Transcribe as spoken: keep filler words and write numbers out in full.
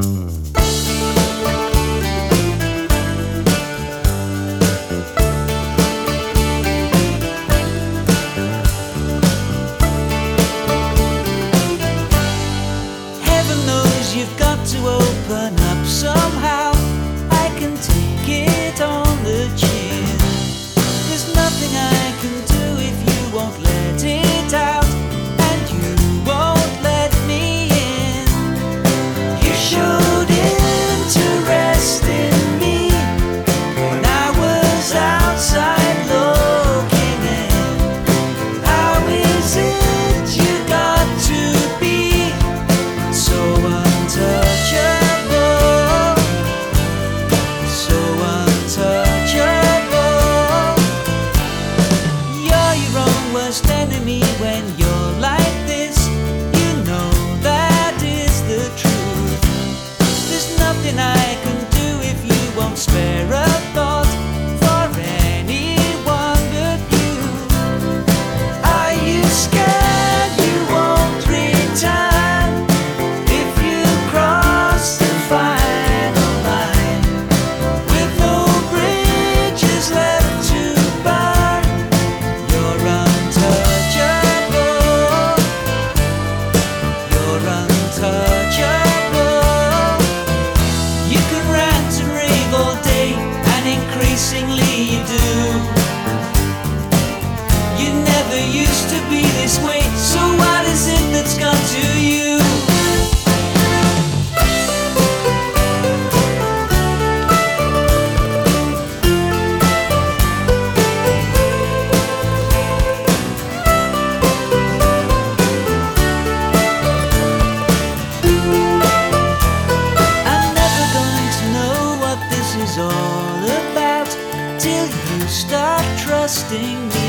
You've got to open up somehow. I can take it on the chin. There's nothing I can do if you won't let it out, and you won't let me in. You showed interest in me when I was outside looking in. How is it you got to be so untouchable, so untouchable? You're your own worst enemy when you're like this. You know that is the truth. There's nothing I can do if you won't spare a thought for anyone but you. Are you scared you won't return if you cross the final line with no bridges left to burn? You're untouchable, you're untouchable. You can rant and rave all day, and increasingly you do. You never used to be this way, so what is it that's got to you? I'm never going to know what this is all about till you start trusting me.